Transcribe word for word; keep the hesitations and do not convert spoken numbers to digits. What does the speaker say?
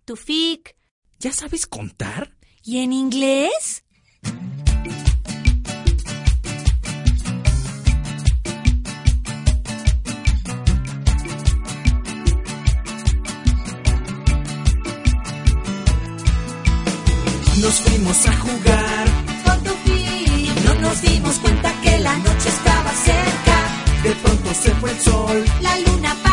Tufik. ¿Ya sabes contar? ¿Y en inglés? Nos fuimos a jugar Con Tufik. no nos dimos cuenta que la noche estaba cerca. De pronto se fue el sol. La luna